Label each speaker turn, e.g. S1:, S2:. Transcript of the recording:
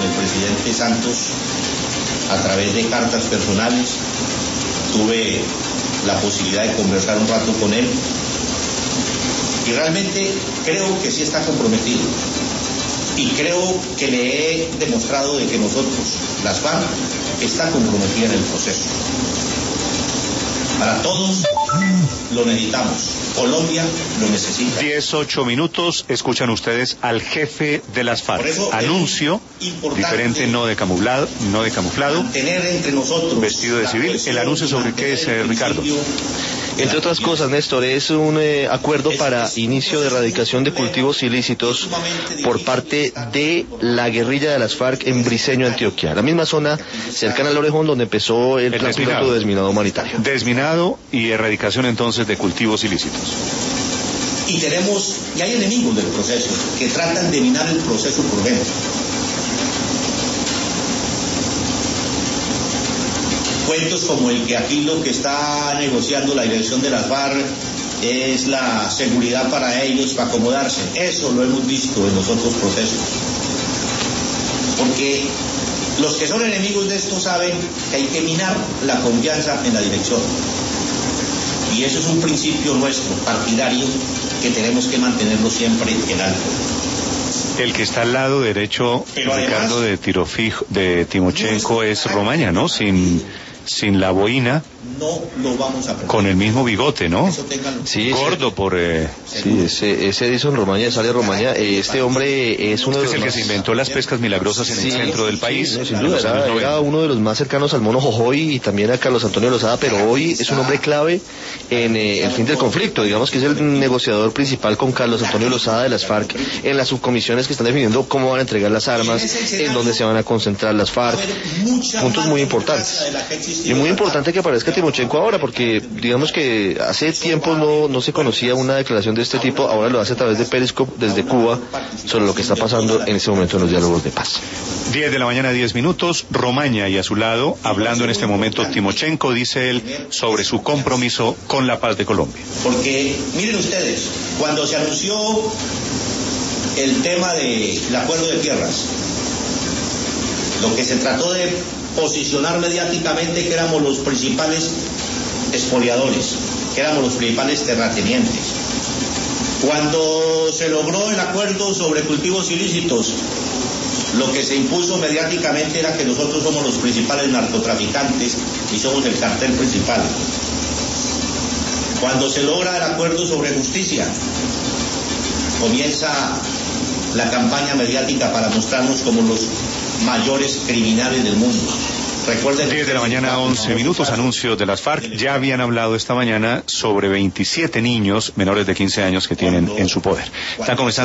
S1: el presidente Santos a través de cartas personales. Tuve la posibilidad de conversar un rato con él y realmente creo que sí está comprometido y creo que le he demostrado de que nosotros, las FARC, está comprometida en el proceso. Para todos lo necesitamos. Colombia lo necesita.
S2: 18 minutos, escuchan ustedes al jefe de las FARC. Anuncio diferente, no de camuflado,
S1: tener entre nosotros
S2: vestido de civil. El anuncio sobre qué es, Ricardo.
S3: Entre otras cosas, Néstor, es un acuerdo para inicio de erradicación de cultivos ilícitos por parte de la guerrilla de las FARC en Briceño, Antioquia, la misma zona cercana al Orejón donde empezó el plan piloto de desminado humanitario.
S2: Desminado y erradicación entonces de cultivos ilícitos.
S1: Y hay enemigos del proceso que tratan de minar el proceso por dentro. Cuentos como el que aquí lo que está negociando la dirección de las FARC es la seguridad para ellos, para acomodarse. Eso lo hemos visto en los otros procesos. Porque los que son enemigos de esto saben que hay que minar la confianza en la dirección. Y eso es un principio nuestro, partidario, que tenemos que mantenerlo siempre en alto.
S2: El que está al lado derecho, Ricardo, de Timochenko es Romaña, ¿no? Sin la boina,
S1: no lo vamos a perder.
S2: Con el mismo bigote, ¿no?
S3: Sí,
S2: gordo por...
S3: Sí, ese Edison Romaña, sale Romaña. Este hombre es uno de los
S2: el que se inventó las pescas milagrosas en el centro del país.
S3: No, sin duda, era uno de los más cercanos al mono Jojoy y también a Carlos Antonio Lozada, pero hoy es un hombre clave en el fin del conflicto. Digamos que es el negociador principal con Carlos Antonio Lozada de las FARC en las subcomisiones que están definiendo cómo van a entregar las armas, en dónde se van a concentrar las FARC. Puntos muy importantes. Y muy importante que aparezca Timochenko ahora, porque digamos que hace tiempo no se conocía una declaración de este tipo, ahora lo hace a través de Periscope desde Cuba sobre lo que está pasando en este momento en los diálogos de paz.
S2: 10 de la mañana, 10 minutos, Romaña y a su lado, hablando en este momento Timochenko, dice él, sobre su compromiso con la paz de Colombia.
S1: Porque, miren ustedes, cuando se anunció el tema del acuerdo de tierras, lo que se trató de posicionar mediáticamente que éramos los principales expoliadores, que éramos los principales terratenientes. Cuando se logró el acuerdo sobre cultivos ilícitos, lo que se impuso mediáticamente era que nosotros somos los principales narcotraficantes y somos el cartel principal. Cuando se logra el acuerdo sobre justicia, comienza la campaña mediática para mostrarnos como los mayores criminales del mundo. Recuerden,
S2: 10 de la mañana, 11 minutos, anuncios de las FARC. Ya habían hablado esta mañana sobre 27 niños menores de 15 años que tienen en su poder. Están comenzando